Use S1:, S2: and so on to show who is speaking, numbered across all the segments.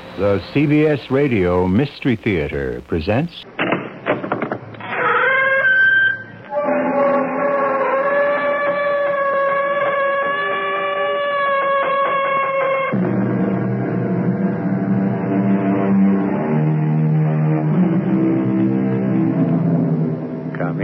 S1: The CBS Radio Mystery Theater presents...
S2: Come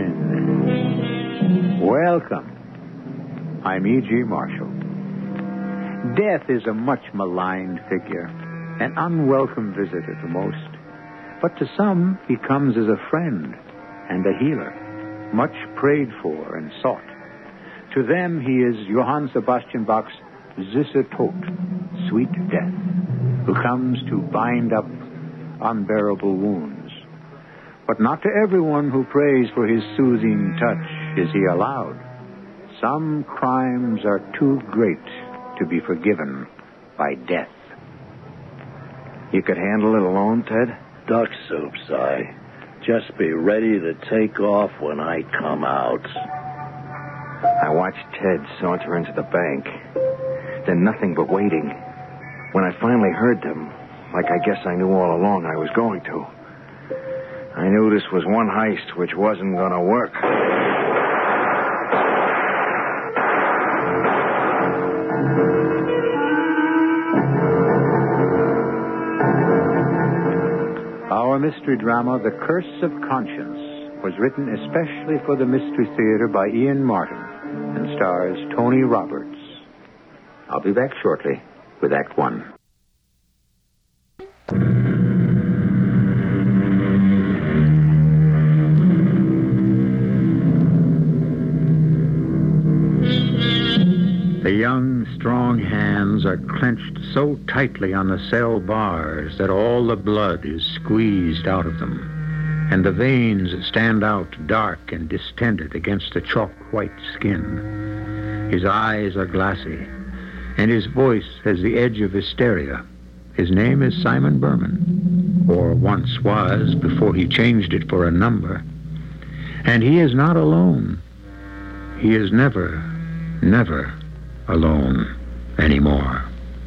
S2: in. Welcome. I'm E.G. Marshall. Death is a much maligned figure. An unwelcome visitor to most. But to some, he comes as a friend and a healer, much prayed for and sought. To them, he is Johann Sebastian Bach's Süßer Tod, sweet death, who comes to bind up unbearable wounds. But not to everyone who prays for his soothing touch is he allowed. Some crimes are too great to be forgiven by death.
S3: You could handle it alone, Ted?
S4: Duck soup, Si. Just be ready to take off when I come out.
S3: I watched Ted saunter into the bank. Then nothing but waiting. When I finally heard them, like I guess I knew all along I was going to, I knew this was one heist which wasn't going to work.
S2: Our mystery drama, The Curse of Conscience, was written especially for the Mystery Theater by Ian Martin and stars Tony Roberts. I'll be back shortly with Act One. The young, strong hands are clenched so tightly on the cell bars that all the blood is squeezed out of them, and the veins stand out dark and distended against the chalk-white skin. His eyes are glassy, and his voice has the edge of hysteria. His name is Simon Berman, or once was before he changed it for a number. And he is not alone. He is never alone anymore.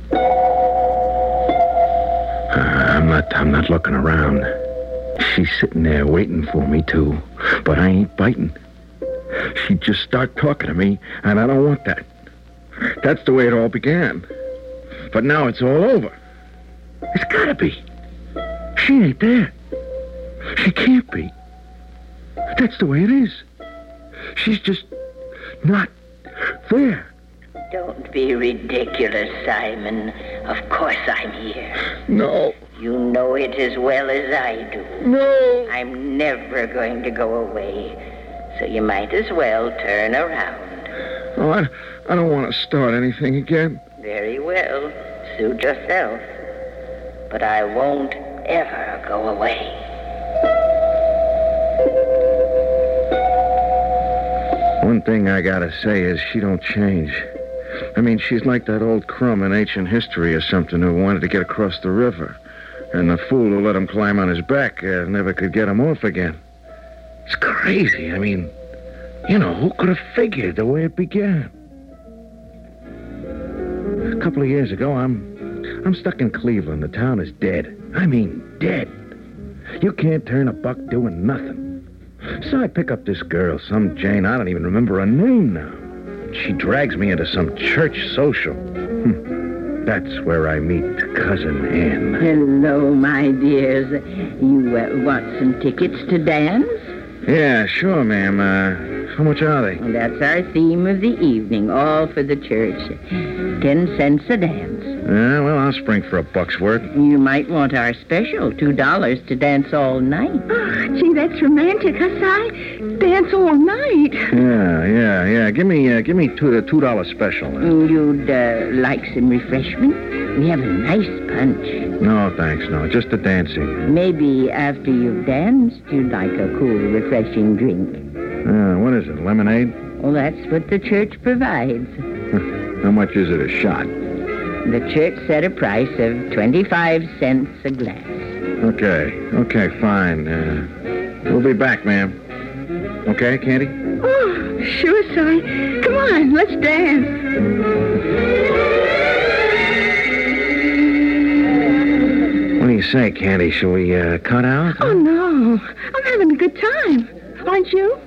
S3: I'm not looking around. She's sitting there waiting for me to, but I ain't biting. She'd just start talking to me, and I don't want that. That's the way it all began. But now it's all over. It's gotta be. She ain't there. She can't be. That's the way it is. She's just not there.
S5: Don't be ridiculous, Simon. Of course I'm here.
S3: No.
S5: You know it as well as I do.
S3: No.
S5: I'm never going to go away. So you might as well turn around.
S3: Oh, I don't want to start anything again.
S5: Very well. Suit yourself. But I won't ever go away.
S3: One thing I gotta say is she don't change. I mean, she's like that old crumb in ancient history or something who wanted to get across the river. And the fool who let him climb on his back never could get him off again. It's crazy. I mean, who could have figured the way it began? A couple of years ago, I'm stuck in Cleveland. The town is dead. I mean, dead. You can't turn a buck doing nothing. So I pick up this girl, some Jane. I don't even remember her name now. She drags me into some church social. That's where I meet Cousin Ann.
S5: Hello, my dears. You want some tickets to dance?
S3: Yeah, sure, ma'am. How much are they?
S5: Well, that's our theme of the evening, all for the church. 10 cents a dance.
S3: Well, I'll spring for $1's worth.
S5: You might want our special, $2 to dance all night.
S6: Oh, gee, that's romantic, huh, Si? Dance all night.
S3: Yeah. Give me the $2 special.
S5: You'd like some refreshment? We have a nice punch.
S3: No, thanks, no. Just the dancing.
S5: Maybe after you've danced, you'd like a cool, refreshing drink.
S3: What is it, lemonade?
S5: Well, that's what the church provides.
S3: How much is it a shot?
S5: The church set a price of 25 cents a glass.
S3: Okay, fine. We'll be back, ma'am. Okay, Candy?
S6: Oh, sure, Si. Come on, let's dance.
S3: Say, Candy, shall we cut out?
S6: Oh, no. I'm having a good time. Aren't you?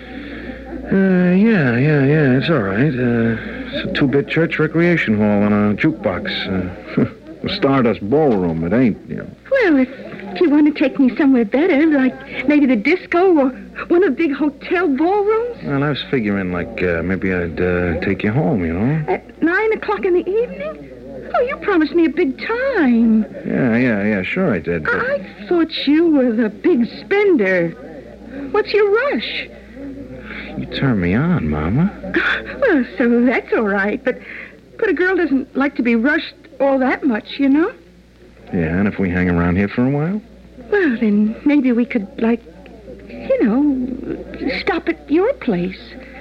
S3: Yeah. It's all right. It's a 2-bit church recreation hall and a jukebox. A Stardust ballroom. It ain't, you know.
S6: Well, if you want to take me somewhere better, like maybe the disco or one of the big hotel ballrooms.
S3: Well, I was figuring, like, maybe I'd take you home, you know?
S6: At 9 o'clock in the evening? Oh, you promised me a big time.
S3: Yeah, sure I did. But...
S6: I thought you were the big spender. What's your rush?
S3: You turn me on, Mama.
S6: Well, so that's all right, but a girl doesn't like to be rushed all that much, you know?
S3: Yeah, and if we hang around here for a while?
S6: Well, then maybe we could, like, you know, stop at your place.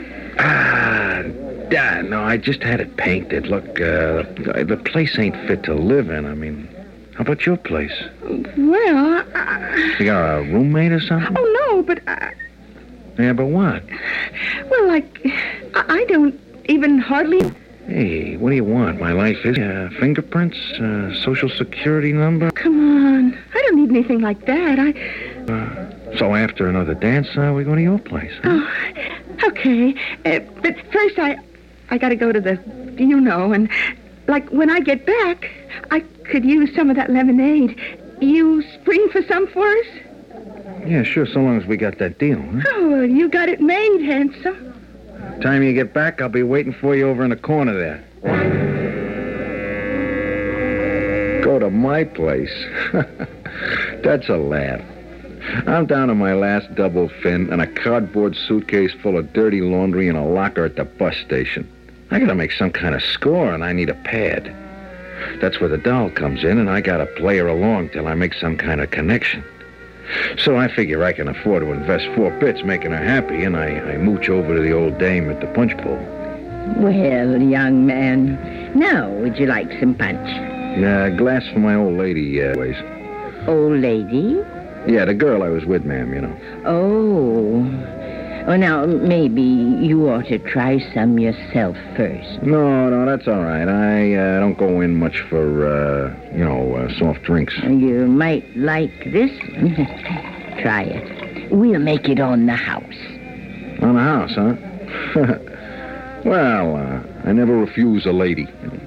S3: Dad, no, I just had it painted. Look, the place ain't fit to live in. I mean, how about your place?
S6: Well,
S3: You got a roommate or something?
S6: Oh, no, but...
S3: Yeah, but what?
S6: Well, like, I don't even hardly...
S3: Hey, what do you want? My life is fingerprints, social security number?
S6: Come on. I don't need anything like that.
S3: So after another dance, we go to your place, huh?
S6: Oh, okay. But first, I gotta go to the, you know, and, like, when I get back, I could use some of that lemonade. You spring for some for us?
S3: Yeah, sure, so long as we got that deal, huh?
S6: Oh, well, you got it made, handsome.
S3: Time you get back, I'll be waiting for you over in the corner there. Go to my place? That's a laugh. I'm down to my last double fin and a cardboard suitcase full of dirty laundry and a locker at the bus station. I gotta make some kind of score, and I need a pad. That's where the doll comes in, and I gotta play her along till I make some kind of connection. So I figure I can afford to invest 4 bits making her happy, and I mooch over to the old dame at the punch bowl.
S5: Well, young man, now would you like some punch?
S3: Yeah, a glass for my old lady, ways.
S5: Old lady?
S3: Yeah, the girl I was with, ma'am, you know.
S5: Oh. Well, now, maybe you ought to try some yourself first.
S3: No, that's all right. I don't go in much for, soft drinks.
S5: You might like this one. Try it. We'll make it on the house.
S3: On the house, huh? Well, I never refuse a lady.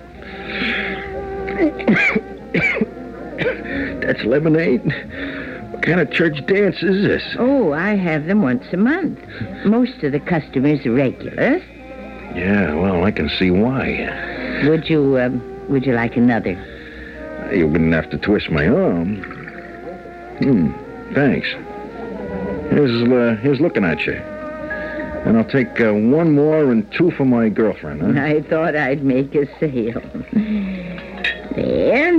S3: That's lemonade? What kind of church dance is this?
S5: Oh, I have them once a month. Most of the customers are regulars.
S3: Yeah, well, I can see why.
S5: Would you like another?
S3: You wouldn't have to twist my arm. Thanks. Here's looking at you. And I'll take 1 more and 2 for my girlfriend, huh?
S5: I thought I'd make a sale. There.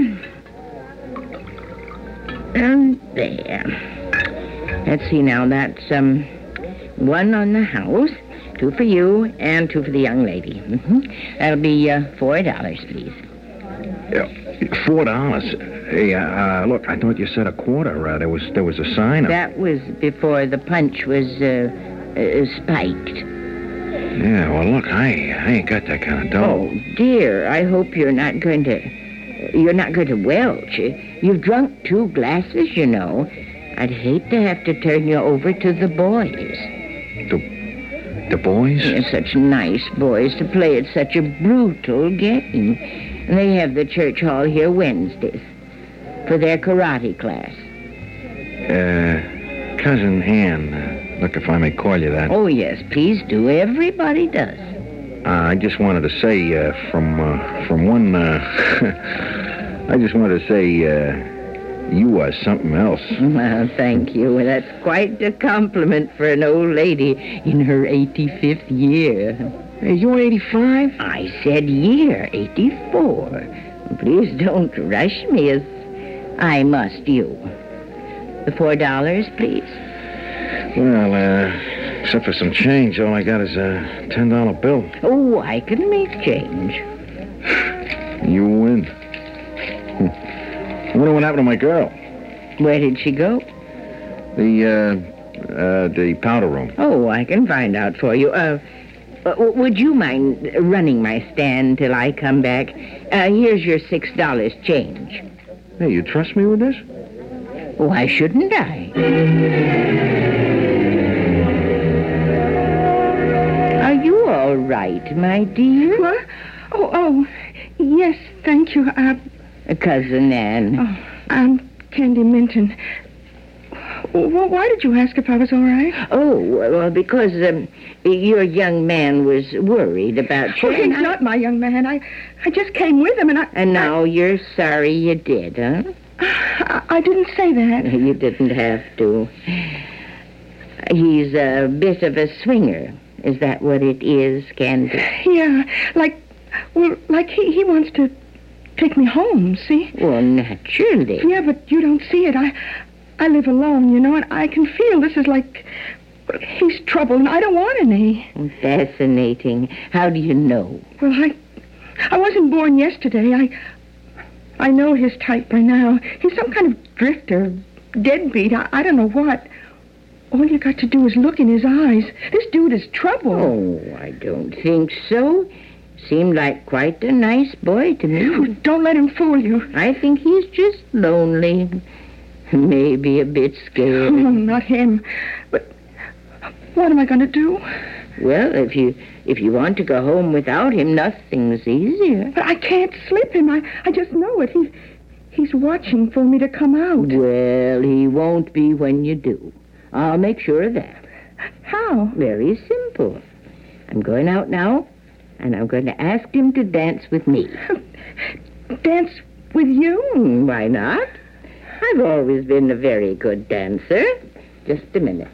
S5: And there. Let's see now. That's 1 on the house, 2 for you, and 2 for the young lady. That'll be $4, please.
S3: Yeah, $4. Hey, look, I thought you said a quarter. There was a sign.
S5: That was before the punch was spiked.
S3: Yeah, well, look, I ain't got that kind of dough.
S5: Oh, dear, I hope you're not going to welch. You've drunk 2 glasses, you know. I'd hate to have to turn you over to the boys.
S3: The boys?
S5: They're such nice boys to play at such a brutal game. And they have the church hall here Wednesdays for their karate class.
S3: Cousin Ann, look, if I may call you that.
S5: Oh, yes, please do. Everybody does.
S3: I just wanted to say, I just wanted to say, you are something else.
S5: Well, thank you. That's quite a compliment for an old lady in her 85th year.
S3: Hey, you're 85?
S5: I said year, 84. Please don't rush me as I must you. The $4, please.
S3: Well, except for some change, all I got is a $10 bill.
S5: Oh, I can make change.
S3: You win. I wonder what happened to my girl.
S5: Where did she go?
S3: The powder room.
S5: Oh, I can find out for you. Would you mind running my stand till I come back? Here's your $6 change.
S3: Hey, you trust me with this?
S5: Why shouldn't I? Are you all right, my dear?
S6: What? Oh, yes, thank you.
S5: Cousin Anne.
S6: Oh, I'm Candy Minton. Well, why did you ask if I was all right?
S5: Oh, well, because your young man was worried about you.
S6: Oh, he's not my young man. I just came with him,
S5: And now you're sorry you did, huh?
S6: I didn't say that.
S5: You didn't have to. He's a bit of a swinger. Is that what it is, Candy?
S6: Yeah, like he wants to take me home, see?
S5: Well, naturally.
S6: Yeah, but you don't see it. I live alone, you know, and I can feel this is like he's trouble, and I don't want any.
S5: Fascinating. How do you know?
S6: Well, I wasn't born yesterday. I know his type by now. He's some kind of drifter, deadbeat, I don't know what. All you got to do is look in his eyes. This dude is trouble.
S5: Oh, I don't think so. Seemed like quite a nice boy to me.
S6: Oh, don't let him fool you.
S5: I think he's just lonely. Maybe a bit scared.
S6: Oh, not him. But what am I going to do?
S5: Well, if you want to go home without him, nothing's easier.
S6: But I can't slip him. I just know it. He's watching for me to come out.
S5: Well, he won't be when you do. I'll make sure of that.
S6: How?
S5: Very simple. I'm going out now, and I'm going to ask him to dance with me.
S6: Dance with you?
S5: Why not? I've always been a very good dancer. Just a minute.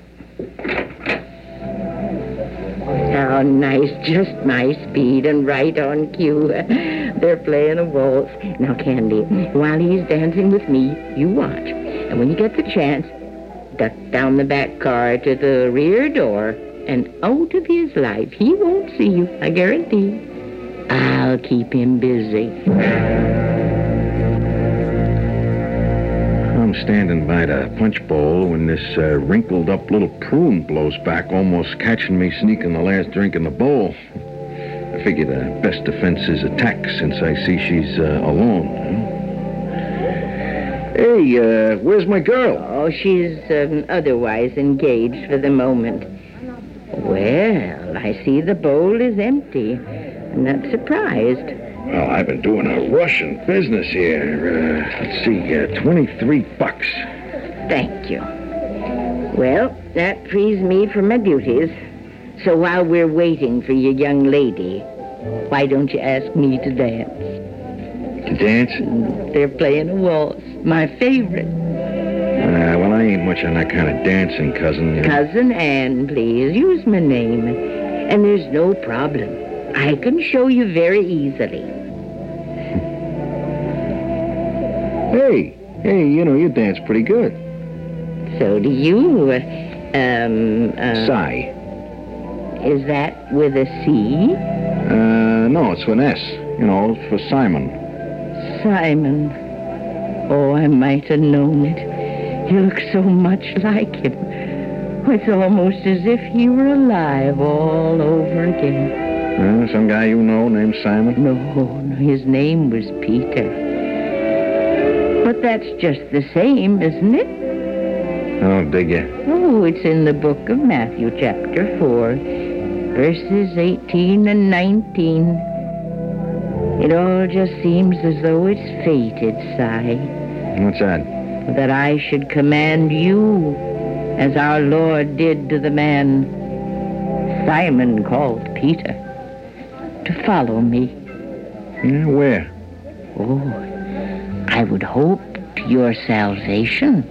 S5: How nice, just my speed and right on cue. They're playing a waltz. Now, Candy, while he's dancing with me, you watch. And when you get the chance, duck down the back car to the rear door and out of his life. He won't see you, I guarantee. I'll keep him busy.
S3: I'm standing by the punch bowl when this wrinkled up little prune blows back, almost catching me sneaking the last drink in the bowl. I figure the best defense is attack since I see she's alone. Hey, where's my girl?
S5: Oh, she's otherwise engaged for the moment. Well, I see the bowl is empty. I'm not surprised.
S3: Well, I've been doing a Russian business here. Let's see, $23.
S5: Thank you. Well, that frees me from my duties. So while we're waiting for your young lady, why don't you ask me to dance?
S3: To dance?
S5: They're playing a waltz. My favorite.
S3: Well, I ain't much on that kind of dancing, cousin.
S5: Cousin Anne, please. Use my name. And there's no problem. I can show you very easily.
S3: Hey, you dance pretty good.
S5: So do you.
S3: Cy.
S5: Is that with a C?
S3: No, it's with an S. For Simon.
S5: Simon. Oh, I might have known it. You look so much like him. It's almost as if he were alive all over again.
S3: Some guy you know named Simon?
S5: No, his name was Peter. But that's just the same, isn't it?
S3: Oh, dig ya.
S5: Oh, it's in the book of Matthew, chapter 4, verses 18 and 19. It all just seems as though it's fated, Cy.
S3: What's that?
S5: That I should command you, as our Lord did to the man Simon called Peter, to follow me.
S3: Yeah, where?
S5: Oh, I would hope to your salvation.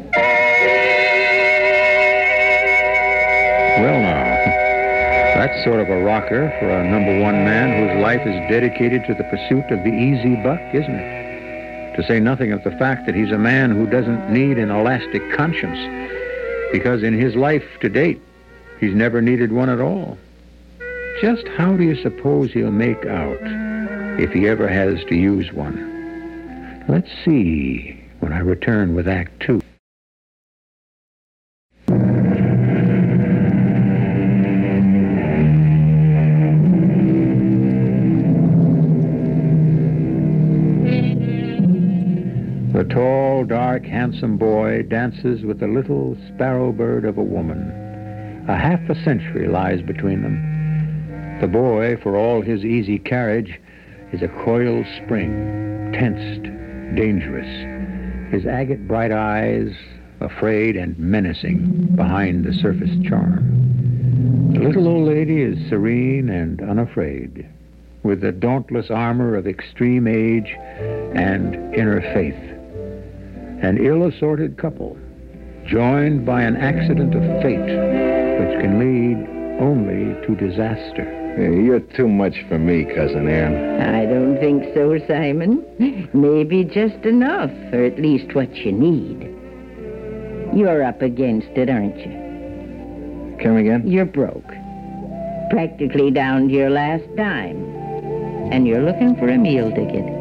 S7: Well, now, that's sort of a rocker for a number one man whose life is dedicated to the pursuit of the easy buck, isn't it? To say nothing of the fact that he's a man who doesn't need an elastic conscience, because in his life to date, he's never needed one at all. Just how do you suppose he'll make out if he ever has to use one? Let's see when I return with Act 2. The tall, dark, handsome boy dances with the little sparrow bird of a woman. A half a century lies between them. The boy, for all his easy carriage, is a coiled spring, tensed, dangerous. His agate bright eyes, afraid and menacing behind the surface charm. The little old lady is serene and unafraid, with the dauntless armor of extreme age and inner faith. An ill-assorted couple, joined by an accident of fate, which can lead only to disaster.
S3: You're too much for me, Cousin Ann.
S5: I don't think so, Simon. Maybe just enough, or at least what you need. You're up against it, aren't you?
S3: Come again?
S5: You're broke. Practically down to your last dime. And you're looking for a meal ticket.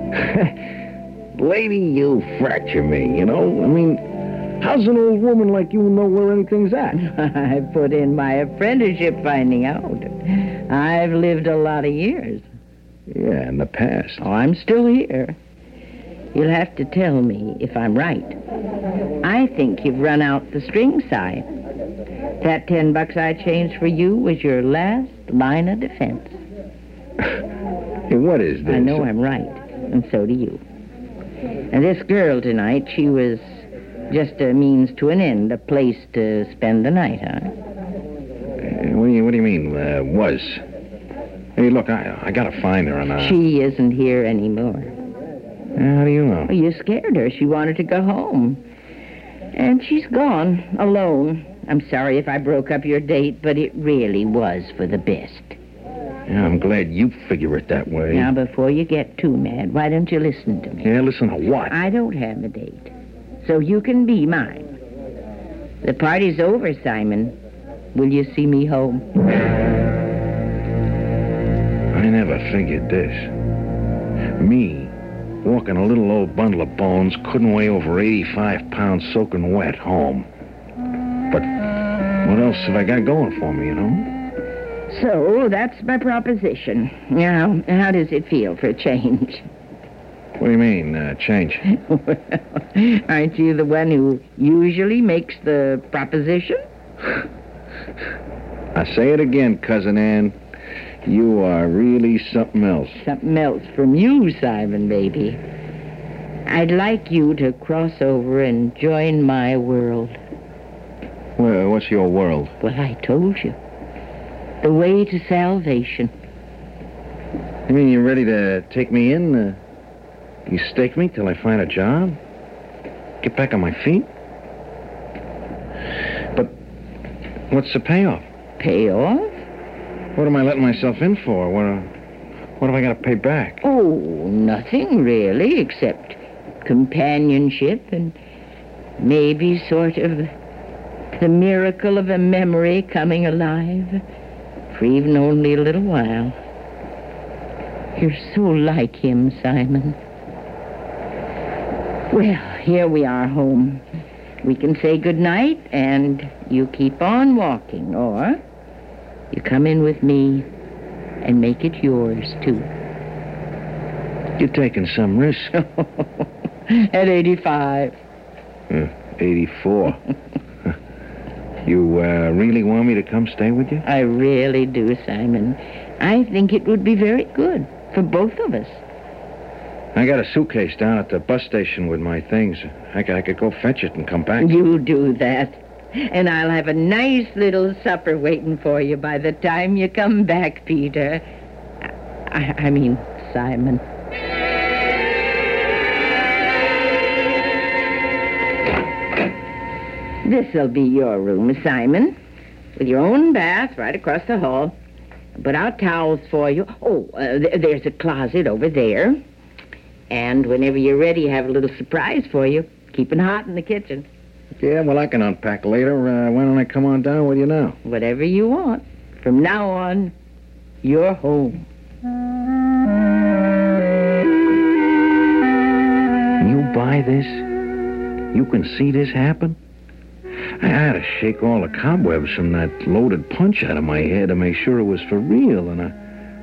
S3: Lady, you fracture me, you know? I mean, how's an old woman like you know where anything's at?
S5: I put in my apprenticeship finding out. I've lived a lot of years.
S3: Yeah, in the past.
S5: Oh, I'm still here. You'll have to tell me if I'm right. I think you've run out the string, Si. That $10 I changed for you was your last line of defense.
S3: Hey, what is this?
S5: I know I'm right, and so do you. And this girl tonight, she was just a means to an end, a place to spend the night, huh?
S3: What do you mean, was? Hey, look, I gotta find her and
S5: She isn't here anymore.
S3: How do you know?
S5: Well, you scared her. She wanted to go home. And she's gone, alone. I'm sorry if I broke up your date, but it really was for the best.
S3: Yeah, I'm glad you figure it that way.
S5: Now, before you get too mad, why don't you listen to me?
S3: Yeah, listen to what?
S5: I don't have a date, so you can be mine. The party's over, Simon. Will you see me home?
S3: I never figured this. Me, walking a little old bundle of bones, couldn't weigh over 85 pounds soaking wet home. But what else have I got going for me, you know?
S5: So, that's my proposition. Now, how does it feel for a change?
S3: What do you mean, change?
S5: Well, aren't you the one who usually makes the proposition?
S3: I say it again, Cousin Ann. You are really something else.
S5: Something else from you, Simon, baby. I'd like you to cross over and join my world.
S3: Well, what's your world?
S5: Well, I told you. The way to salvation.
S3: You mean you're ready to take me in? You stake me till I find a job? Get back on my feet? But what's the payoff?
S5: Payoff?
S3: What am I letting myself in for? What have I got to pay back?
S5: Oh, nothing really, except companionship and maybe sort of the miracle of a memory coming alive for even only a little while. You're so like him, Simon. Well, here we are home. We can say goodnight, and you keep on walking, or you come in with me and make it yours, too.
S3: You're taking some risk.
S5: At 85.
S3: 84. You really want me to come stay with you?
S5: I really do, Simon. I think it would be very good for both of us.
S3: I got a suitcase down at the bus station with my things. I could go fetch it and come back.
S5: You do that. And I'll have a nice little supper waiting for you by the time you come back, Peter. I mean, Simon. This'll be your room, Simon, with your own bath right across the hall. Put out towels for you. Oh, there's a closet over there. And whenever you're ready, I have a little surprise for you. Keeping hot in the kitchen.
S3: Yeah, well, I can unpack later. Why don't I come on down with you now?
S5: Whatever you want. From now on, you're home.
S3: You buy this? You can see this happen? I had to shake all the cobwebs from that loaded punch out of my head to make sure it was for real,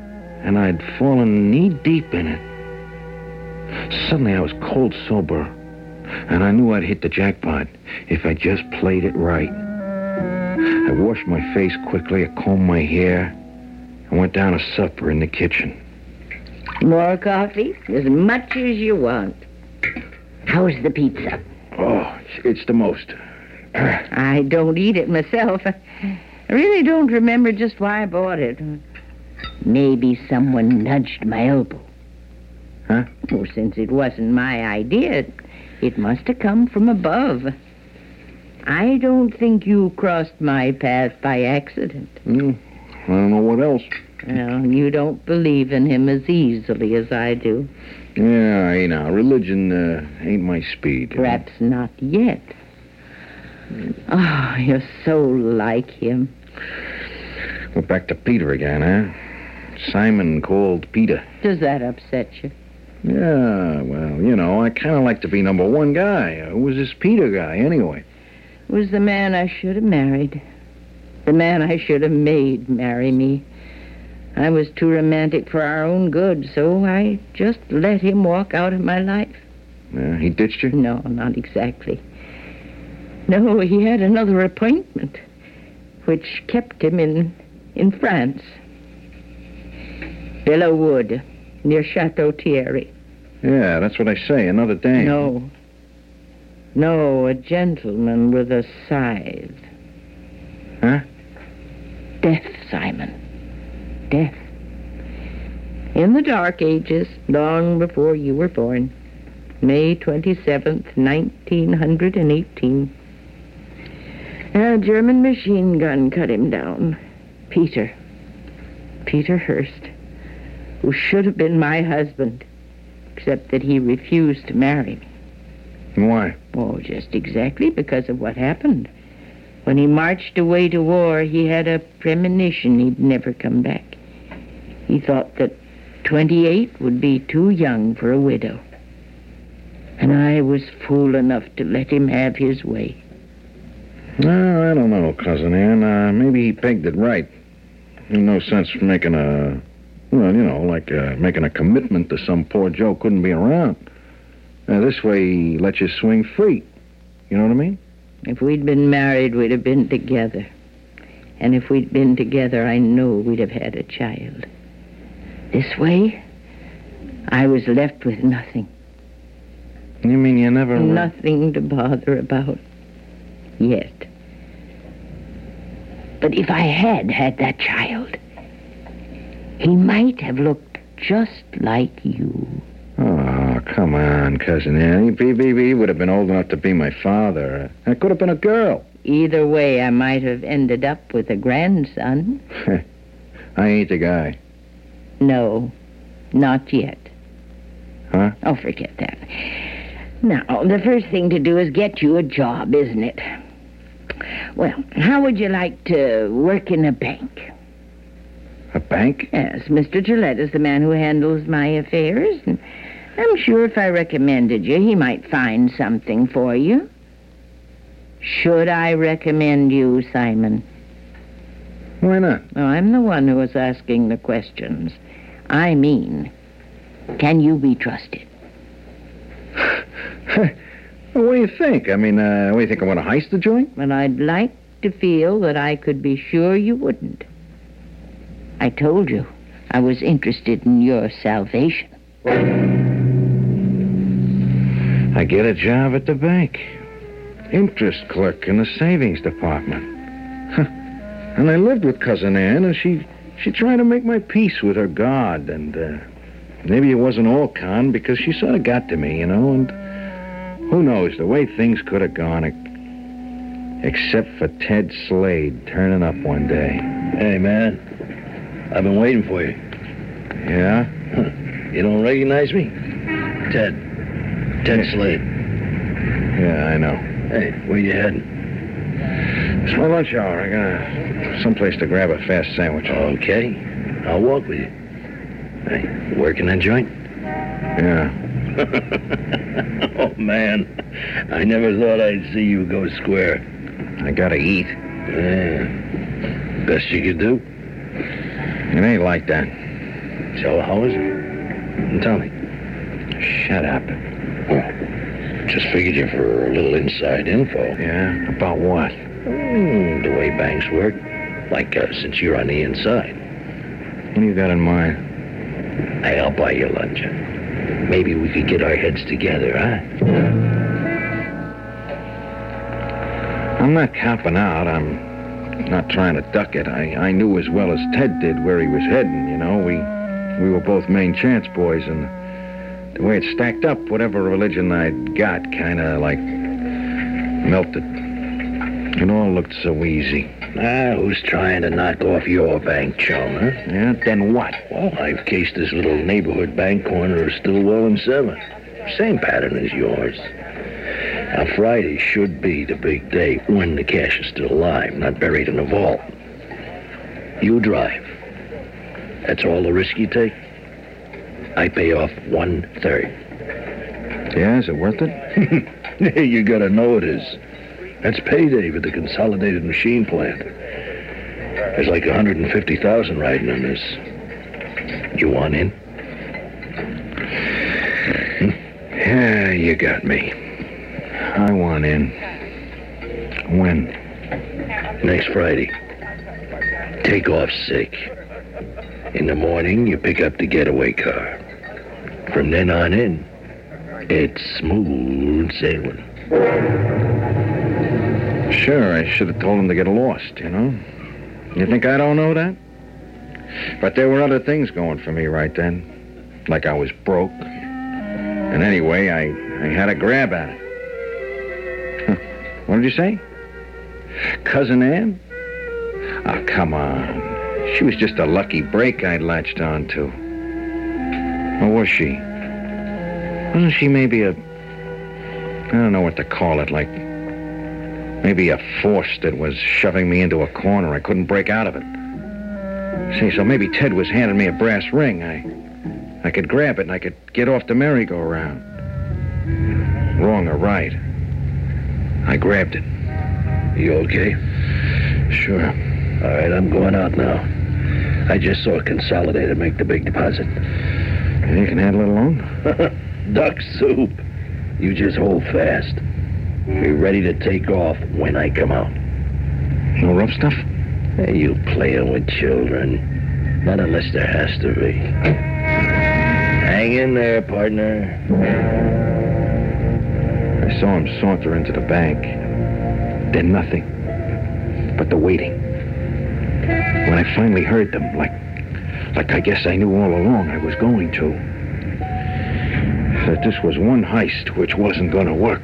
S3: and I'd fallen knee-deep in it. Suddenly I was cold sober, And I knew I'd hit the jackpot if I just played it right. I washed my face quickly, I combed my hair, and went down to supper in the kitchen.
S5: More coffee? As much as you want. How's the pizza?
S3: Oh, it's the most.
S5: I don't eat it myself. I really don't remember just why I bought it. Maybe someone nudged my elbow.
S3: Huh?
S5: Well, since it wasn't my idea, it must have come from above. I don't think you crossed my path by accident.
S3: I don't know what else.
S5: Well, you don't believe in him as easily as I do.
S3: Yeah, religion ain't my speed.
S5: Perhaps not yet. Oh, you're so like him.
S3: We're back to Peter again, huh? Simon called Peter.
S5: Does that upset you?
S3: Yeah, well, I kind of like to be number one guy. Who was this Peter guy, anyway?
S5: It was the man I should have married. The man I should have made marry me. I was too romantic for our own good, so I just let him walk out of my life.
S3: Yeah, he ditched you?
S5: No, not exactly. No, he had another appointment, which kept him in France. Villa Wood, near Chateau Thierry.
S3: Yeah, that's what I say, another dame.
S5: No, a gentleman with a scythe.
S3: Huh?
S5: Death, Simon. Death. In the Dark Ages, long before you were born, May 27th, 1918, a German machine gun cut him down. Peter Hearst, who should have been my husband, except that he refused to marry me.
S3: Why?
S5: Oh, just exactly because of what happened. When he marched away to war, he had a premonition he'd never come back. He thought that 28 would be too young for a widow. And I was fool enough to let him have his way.
S3: No, I don't know, Cousin Ann. Maybe he pegged it right. No sense making making a commitment to some poor Joe couldn't be around. This way he lets you swing free. You know what I mean?
S5: If we'd been married, we'd have been together. And if we'd been together, I know we'd have had a child. This way, I was left with nothing.
S3: You mean you never...
S5: Nothing to bother about. Yet. But if I had had that child, he might have looked just like you.
S3: Oh, come on, Cousin Ann. He would have been old enough to be my father. That could have been a girl.
S5: Either way, I might have ended up with a grandson.
S3: I ain't the guy.
S5: No, not yet.
S3: Huh?
S5: Oh, forget that. Now, the first thing to do is get you a job, isn't it? Well, how would you like to work in a bank?
S3: A bank?
S5: Yes, Mr. Gillette is the man who handles my affairs. And I'm sure if I recommended you, he might find something for you. Should I recommend you, Simon?
S3: Why not?
S5: Oh, I'm the one who was asking the questions. I mean, can you be trusted?
S3: Well, what do you think? I mean, what do you think? I want to heist the joint?
S5: Well, I'd like to feel that I could be sure you wouldn't. I told you I was interested in your salvation.
S3: I get a job at the bank. Interest clerk in the savings department. And I lived with Cousin Ann, and she tried to make my peace with her God, and maybe it wasn't all con, because she sort of got to me, and who knows, the way things could have gone, except for Ted Slade turning up one day.
S4: Hey, man, I've been waiting for you.
S3: Yeah?
S4: You don't recognize me? Ted Slade.
S3: Yeah, I know.
S4: Hey, where you heading?
S3: It's my lunch hour. I got someplace to grab a fast sandwich.
S4: Okay, I'll walk with you. Hey, working that joint?
S3: Yeah.
S4: Oh, man, I never thought I'd see you go square.
S3: I gotta eat.
S4: Yeah, best you could do.
S3: It ain't like that.
S4: So how is it? Tell me.
S3: Shut up.
S4: Just figured you for a little inside info.
S3: Yeah? About what?
S4: The way banks work. Like, since you're on the inside.
S3: What do you got in mind?
S4: I'll buy you lunch. Maybe we could get our heads together, huh?
S3: I'm not copping out. I'm not trying to duck it. I knew as well as Ted did where he was heading, you know. We were both main chance boys, and the way it stacked up, whatever religion I'd got kind of, like, melted. It all looked so easy.
S4: Who's trying to knock off your bank, chum, huh?
S3: Yeah, then what?
S4: Well, I've cased this little neighborhood bank corner of Stillwell and 7. Same pattern as yours. Now, Friday should be the big day when the cash is still alive, not buried in a vault. You drive. That's all the risk you take? I pay off 1/3.
S3: Yeah, is it worth it?
S4: You gotta know it is. That's payday for the Consolidated Machine Plant. There's like 150,000 riding on this. You want in?
S3: Yeah, you got me. I want in. When?
S4: Next Friday. Take off sick. In the morning, you pick up the getaway car. From then on in, it's smooth sailing.
S3: Sure, I should have told him to get lost, you know? You think I don't know that? But there were other things going for me right then. Like I was broke. And anyway, I had a grab at it. What did you say? Cousin Ann? Oh, come on. She was just a lucky break I'd latched on to. Or was she? Wasn't she maybe I don't know what to call it, like maybe a force that was shoving me into a corner. I couldn't break out of it. See, so maybe Ted was handing me a brass ring. I could grab it and I could get off the merry-go-round. Wrong or right, I grabbed it.
S4: You okay?
S3: Sure.
S4: All right, I'm going out now. I just saw Consolidated make the big deposit.
S3: You can handle it alone?
S4: Duck soup. You just hold fast. Be ready to take off when I come out.
S3: No rough stuff?
S4: Hey, you playing with children. Not unless there has to be. Hang in there, partner.
S3: I saw him saunter into the bank. Then nothing. But the waiting. When I finally heard them, like I guess I knew all along I was going to. That this was one heist which wasn't going to work.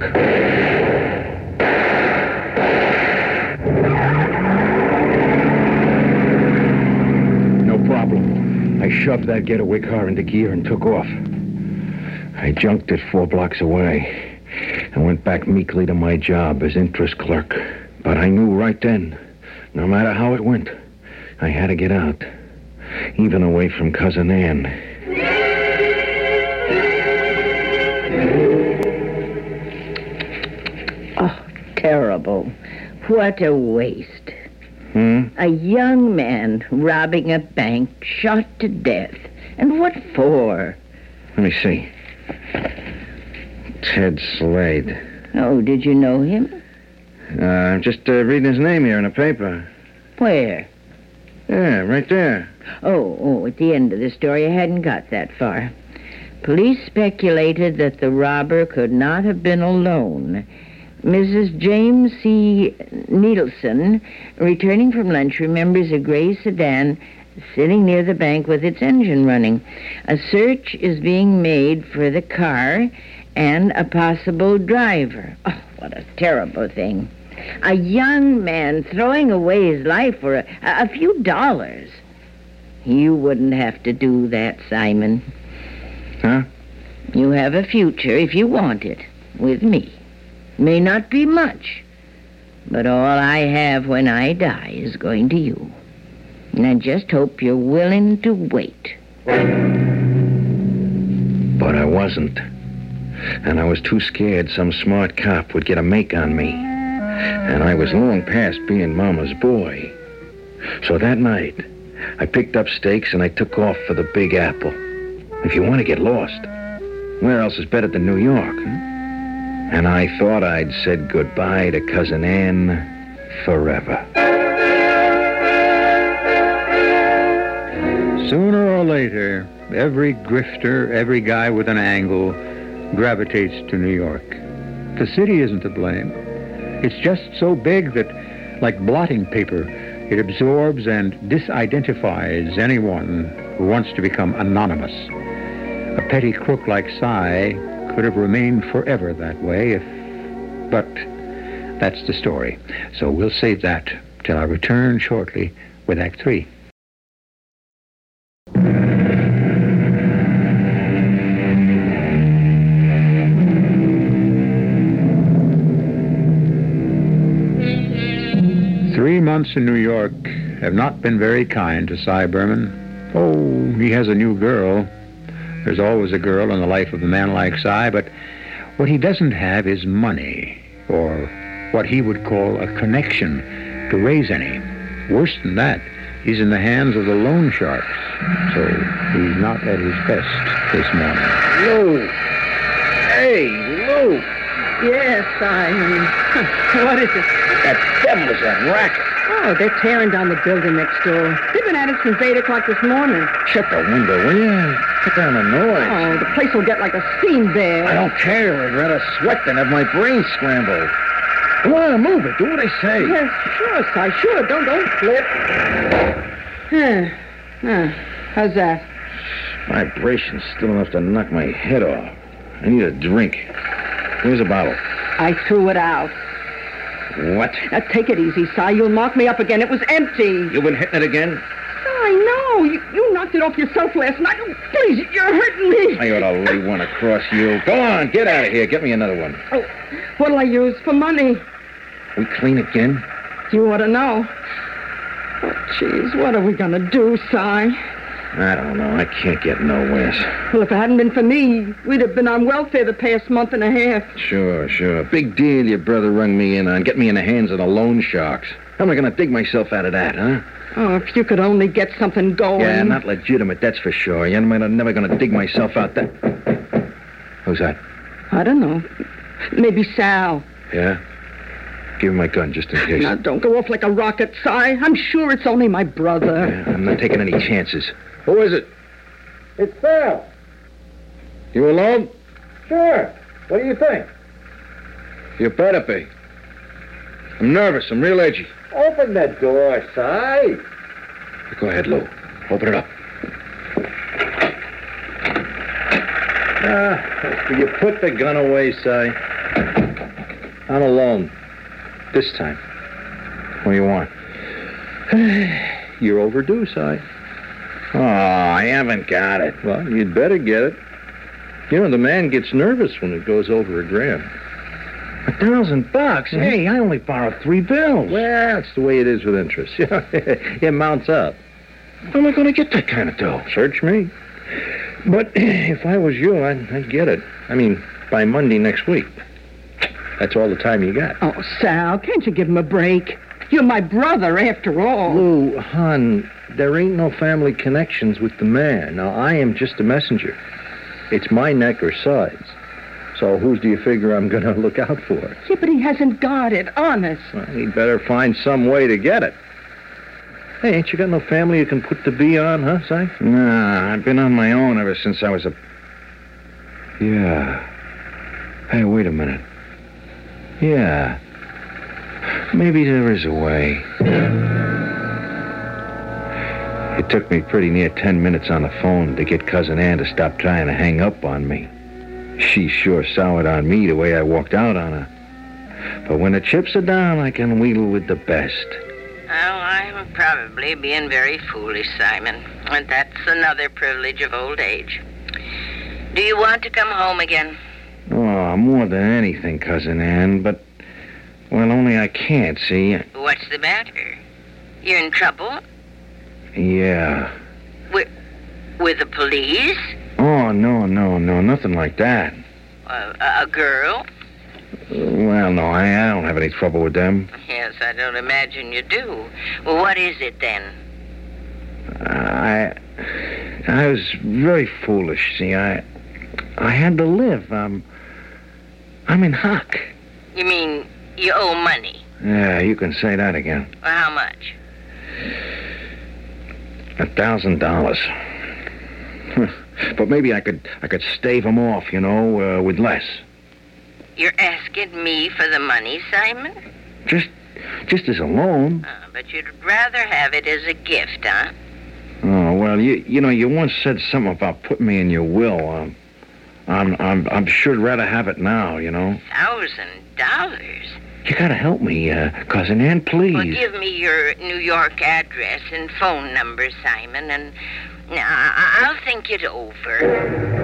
S3: No problem. I shoved that getaway car into gear and took off. I junked it 4 blocks away and went back meekly to my job as interest clerk. But I knew right then, no matter how it went, I had to get out, even away from Cousin Ann.
S5: Oh, terrible. What a waste. A young man robbing a bank, shot to death. And what for?
S3: Let me see. Ted Slade.
S5: Oh, did you know him?
S3: I'm just reading his name here in the paper.
S5: Where?
S3: Yeah, right there.
S5: Oh, at the end of the story, I hadn't got that far. Police speculated that the robber could not have been alone. Mrs. James C. Needleson, returning from lunch, remembers a gray sedan sitting near the bank with its engine running. A search is being made for the car and a possible driver. Oh, what a terrible thing. A young man throwing away his life for a few dollars. You wouldn't have to do that, Simon.
S3: Huh?
S5: You have a future, if you want it, with me. May not be much, but all I have when I die is going to you. And I just hope you're willing to wait.
S3: But I wasn't. And I was too scared some smart cop would get a make on me. And I was long past being Mama's boy. So that night, I picked up stakes and I took off for the Big Apple. If you want to get lost, where else is better than New York? Huh? And I thought I'd said goodbye to Cousin Ann forever.
S7: Sooner or later, every grifter, every guy with an angle gravitates to New York. The city isn't to blame. It's just so big that, like blotting paper, it absorbs and disidentifies anyone who wants to become anonymous. A petty crook like Cy could have remained forever that way but that's the story. So we'll save that till I return shortly with Act 3. Months in New York have not been very kind to Cy Berman. Oh, he has a new girl. There's always a girl in the life of a man like Cy, but what he doesn't have is money, or what he would call a connection to raise any. Worse than that, he's in the hands of the loan sharks, so he's not at his best this morning.
S3: Lou! Hey, Lou!
S6: Yes, what is it?
S3: That devil's that racket.
S6: Oh, they're tearing down the building next door. They've been at it since 8 o'clock this morning.
S3: Shut the window, will you? Cut down the noise.
S6: Oh, the place will get like a steam there.
S3: I don't care. I'd rather sweat than have my brain scrambled. Come on, move it. Do what I say.
S6: Yes, sure, Cy, sure. Don't flip. How's that?
S3: Vibration's still enough to knock my head off. I need a drink. Here's a bottle.
S6: I threw it out.
S3: What?
S6: Now, take it easy, Cy. You'll knock me up again. It was empty.
S3: You've been hitting it again?
S6: I know. You knocked it off yourself last night. Oh, please, you're hurting me.
S3: I ought to lay one across you. Go on, get out of here. Get me another one.
S6: Oh, what'll I use for money?
S3: We clean again?
S6: You ought to know. Oh, jeez, what are we going to do, Cy?
S3: I don't know. I can't get nowhere.
S6: Well, if it hadn't been for me, we'd have been on welfare the past month and a half.
S3: Sure. Big deal your brother rung me in on. Get me in the hands of the loan sharks. How am I going to dig myself out of that, huh?
S6: Oh, if you could only get something going.
S3: Yeah, not legitimate, that's for sure. I'm never going to dig myself out that... Who's that?
S6: I don't know. Maybe Sal.
S3: Yeah? Give him my gun, just in case.
S6: Now, don't go off like a rocket, Cy. I'm sure it's only my brother.
S3: Yeah, I'm not taking any chances. Who is it?
S8: It's Sal.
S3: You alone?
S8: Sure. What do you think?
S3: You better be. I'm nervous. I'm real edgy.
S8: Open that door, Cy.
S3: Go ahead, Lou. Open it up.
S8: Will you put the gun away, Cy?
S3: I'm alone. This time. What do you want?
S7: You're overdue, Cy.
S3: Oh, I haven't got it.
S7: Well, you'd better get it. You know, the man gets nervous when it goes over $1,000.
S3: $1,000?
S7: Mm-hmm.
S3: Hey, I only borrowed 3 bills.
S7: Well, it's the way it is with interest. It mounts up.
S3: Where am I going to get that kind of dough?
S7: Search me. But if I was you, I'd get it. I mean, by Monday next week. That's all the time you got.
S6: Oh, Sal, can't you give him a break? You're my brother, after all.
S7: Lou, hon, there ain't no family connections with the man. Now, I am just a messenger. It's my neck or sides. So whose do you figure I'm going to look out for?
S6: Yeah, but he hasn't got it, honest.
S7: Well, he'd better find some way to get it. Hey, ain't you got no family you can put the B on, huh, Si?
S3: Nah, I've been on my own ever since I was a... Yeah. Hey, wait a minute. Yeah. Maybe there is a way. It took me pretty near 10 minutes on the phone to get Cousin Ann to stop trying to hang up on me. She sure soured on me the way I walked out on her. But when the chips are down, I can wheedle with the best.
S5: Oh, I'm probably being very foolish, Simon. And that's another privilege of old age. Do you want to come home again?
S3: Oh, more than anything, Cousin Ann, but... Well, only I can't, see?
S5: What's the matter? You're in trouble?
S3: Yeah.
S5: With the police?
S3: Oh, no, nothing like that.
S5: A girl?
S3: Well, no, I don't have any trouble with them.
S5: Yes, I don't imagine you do. Well, what is it, then?
S3: I was very foolish, see. I had to live. I'm in hock.
S5: You mean you owe money?
S3: Yeah, you can say that again.
S5: Well, how much?
S3: $1,000. But maybe I could stave him off, with less.
S5: You're asking me for the money, Simon?
S3: Just as a loan.
S5: But you'd rather have it as a gift, huh?
S3: Oh, well, you once said something about putting me in your will. I'm sure I'd rather have it now,
S5: $1,000?
S3: You gotta help me, Cousin Ann, please.
S5: Well, give me your New York address and phone number, Simon, and I'll think it over.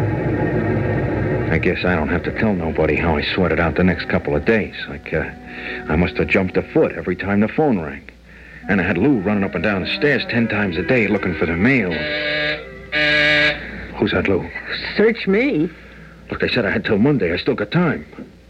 S3: I guess I don't have to tell nobody how I sorted out the next couple of days. I must have jumped a foot every time the phone rang. And I had Lou running up and down the stairs 10 times a day looking for the mail. Who's that, Lou?
S6: Search me.
S3: Look, they said I had till Monday. I still got time.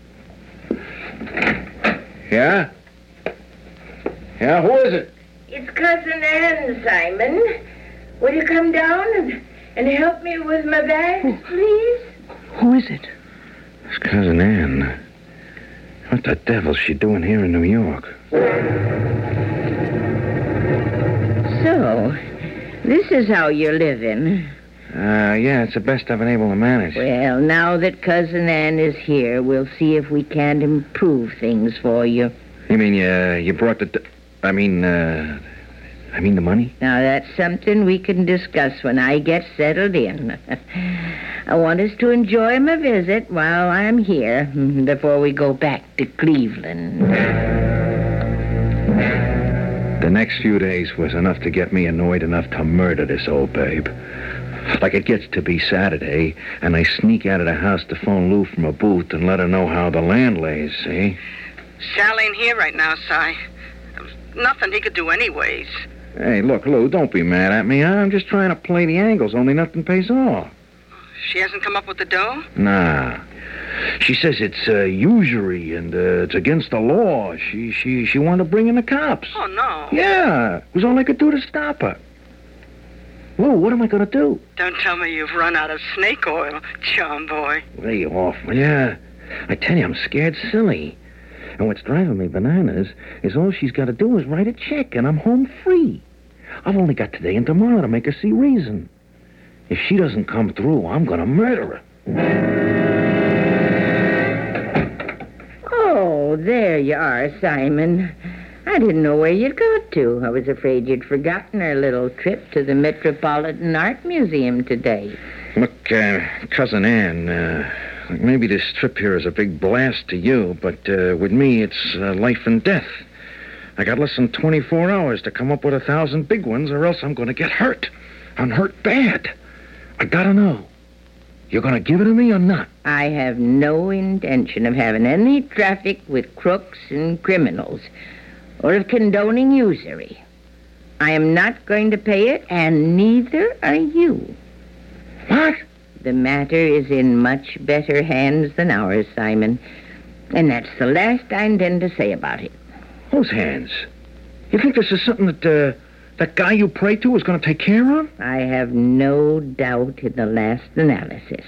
S3: Yeah? Yeah, who is it?
S5: It's Cousin Ann, Simon. Will you come down and help me with my bags, please?
S6: Who is it?
S3: It's Cousin Ann. What the devil's she doing here in New York?
S5: So, this is how you're living.
S3: Yeah, it's the best I've been able to manage.
S5: Well, now that Cousin Ann is here, we'll see if we can't improve things for you.
S3: You mean you brought the... I mean the money?
S5: Now, that's something we can discuss when I get settled in. I want us to enjoy my visit while I'm here before we go back to Cleveland.
S3: The next few days was enough to get me annoyed enough to murder this old babe. Like it gets to be Saturday, and I sneak out of the house to phone Lou from a booth and let her know how the land lays, see?
S9: Sal ain't here right now, Si. Nothing he could do anyways.
S3: Hey, look, Lou, don't be mad at me, huh? I'm just trying to play the angles, only nothing pays off.
S9: She hasn't come up with the dough?
S3: Nah. She says it's usury and it's against the law. She wanted to bring in the cops.
S9: Oh, no.
S3: Yeah. It was all I could do to stop her. Lou, what am I going to do?
S9: Don't tell me you've run out of snake oil, John boy.
S3: Lay off. Yeah. I tell you, I'm scared silly. And what's driving me bananas is all she's got to do is write a check and I'm home free. I've only got today and tomorrow to make her see reason. If she doesn't come through, I'm going to murder her.
S5: Oh, there you are, Simon. I didn't know where you'd got to. I was afraid you'd forgotten our little trip to the Metropolitan Art Museum today.
S3: Look, Cousin Ann, maybe this trip here is a big blast to you, but with me, it's life and death. I got less than 24 hours to come up with 1,000 big ones, or else I'm going to get hurt. I'm hurt bad. I gotta know. You're going to give it to me or not?
S5: I have no intention of having any traffic with crooks and criminals, or of condoning usury. I am not going to pay it, and neither are you.
S3: What?
S5: The matter is in much better hands than ours, Simon. And that's the last I intend to say about it.
S3: Whose hands? You think this is something that guy you pray to is going to take care of?
S5: I have no doubt in the last analysis.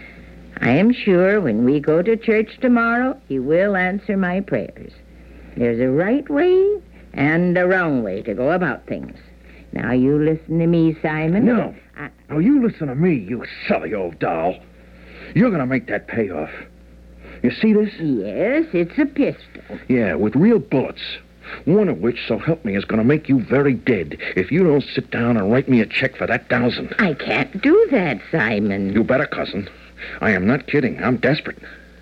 S5: I am sure when we go to church tomorrow, he will answer my prayers. There's a right way and a wrong way to go about things. Now, you listen to me, Simon.
S3: No. Now, you listen to me, you silly old doll. You're going to make that pay off. You see this?
S5: Yes, it's a pistol.
S3: Yeah, with real bullets. One of which, so help me, is going to make you very dead if you don't sit down and write me a check for that 1,000.
S5: I can't do that, Simon.
S3: You better, cousin. I am not kidding. I'm desperate.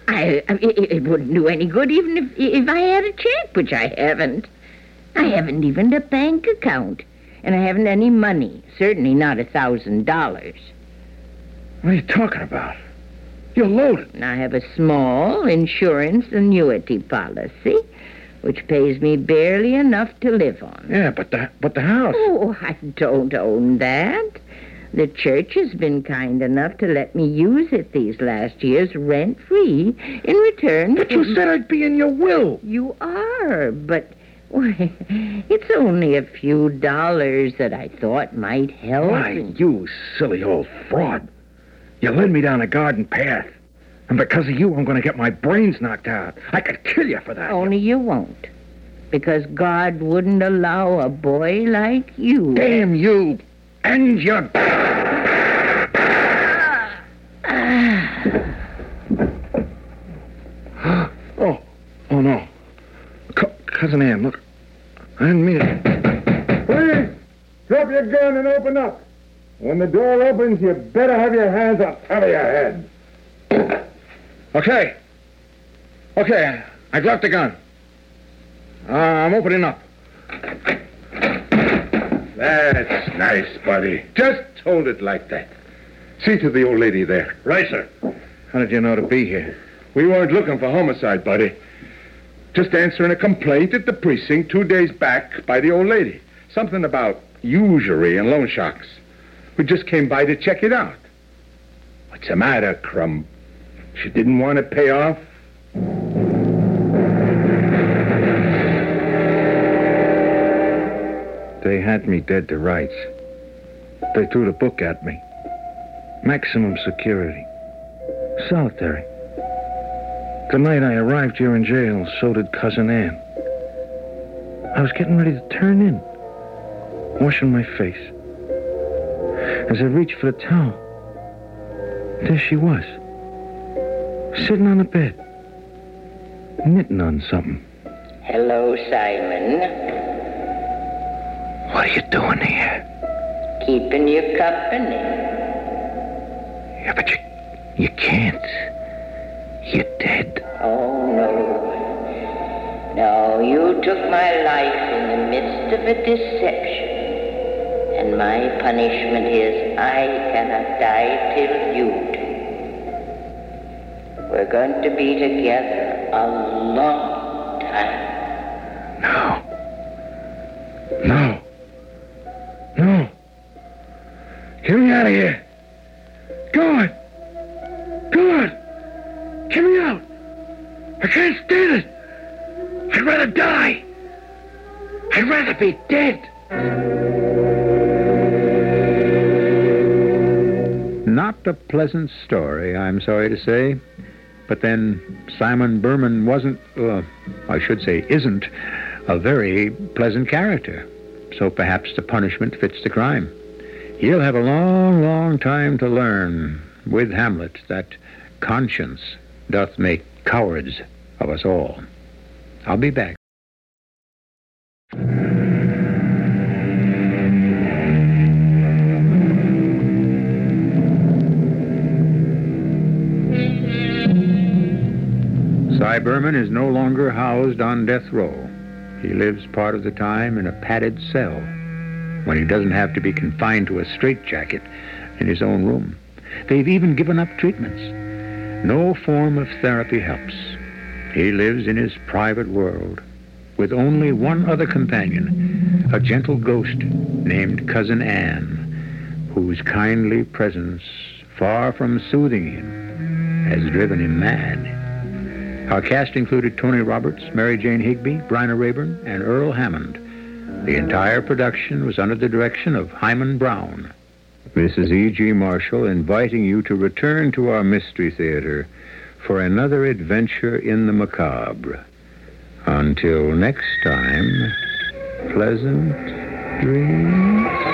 S5: It wouldn't do any good even if I had a check, which I haven't. I haven't even a bank account. And I haven't any money. Certainly not $1,000.
S3: What are you talking about? You're loaded.
S5: I have a small insurance annuity policy, which pays me barely enough to live on.
S3: Yeah, but the house.
S5: Oh, I don't own that. The church has been kind enough to let me use it these last years rent-free in return.
S3: But you said I'd be in your will.
S5: You are, but it's only a few dollars that I thought might help.
S3: Why, you silly old fraud. You led me down a garden path. And because of you, I'm going to get my brains knocked out. I could kill you for that.
S5: Only you won't. Because God wouldn't allow a boy like you.
S3: Damn you and your... Oh, no. Cousin Ann, look. I didn't mean it.
S10: Please, drop your gun and open up. When the door opens, you better have your hands up top of your head.
S3: Okay, I dropped the gun. I'm opening up.
S10: That's nice, buddy. Just hold it like that. See to the old lady there.
S8: Right, sir.
S3: How did you know to be here?
S10: We weren't looking for homicide, buddy. Just answering a complaint at the precinct 2 days back by the old lady. Something about usury and loan sharks. We just came by to check it out. What's the matter, Crumb? She didn't want to pay off?
S3: They had me dead to rights. They threw the book at me. Maximum security. Solitary. The night I arrived here in jail, so did Cousin Ann. I was getting ready to turn in, washing my face. As I reached for the towel, there she was, sitting on the bed, knitting on something.
S5: Hello, Simon.
S3: What are you doing here?
S5: Keeping you company.
S3: Yeah, but you can't. You're dead.
S5: Oh, no. No, you took my life in the midst of a deception. And my punishment is I cannot die till you do. We're going to be together a long time.
S3: No. Get me out of here. God. Get me out. I can't stand it. I'd rather die. I'd rather be dead.
S7: Not a pleasant story, I'm sorry to say. But then Simon Berman wasn't, I should say isn't, a very pleasant character. So perhaps the punishment fits the crime. He'll have a long, long time to learn with Hamlet that conscience doth make cowards of us all. I'll be back. Cy Berman is no longer housed on death row. He lives part of the time in a padded cell when he doesn't have to be confined to a straitjacket in his own room. They've even given up treatments. No form of therapy helps. He lives in his private world with only one other companion, a gentle ghost named Cousin Ann, whose kindly presence, far from soothing him, has driven him mad. Our cast included Tony Roberts, Mary Jane Higby, Bryna Rayburn, and Earl Hammond. The entire production was under the direction of Hyman Brown. This is E.G. Marshall inviting you to return to our Mystery Theater for another adventure in the macabre. Until next time, pleasant dreams.